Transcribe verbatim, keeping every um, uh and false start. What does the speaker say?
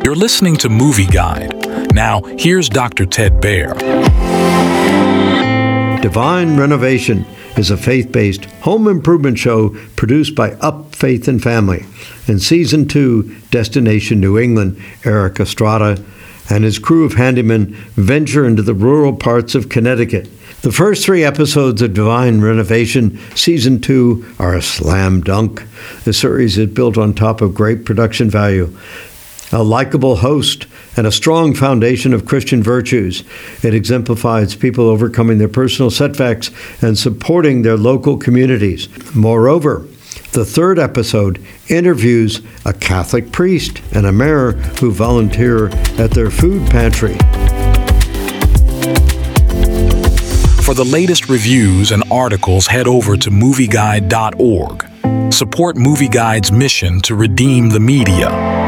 You're listening to Movie Guide. Now, here's Doctor Ted Baehr. Divine Renovation is a faith-based home improvement show produced by Up Faith and Family. In Season two, Destination New England, Eric Estrada and his crew of handymen venture into the rural parts of Connecticut. The first three episodes of Divine Renovation Season two are a slam dunk. The series is built on top of great production value, a likable host, and a strong foundation of Christian virtues. It exemplifies people overcoming their personal setbacks and supporting their local communities. Moreover, the third episode interviews a Catholic priest and a mayor who volunteer at their food pantry. For the latest reviews and articles, head over to movie guide dot org. Support Movie Guide's mission to redeem the media.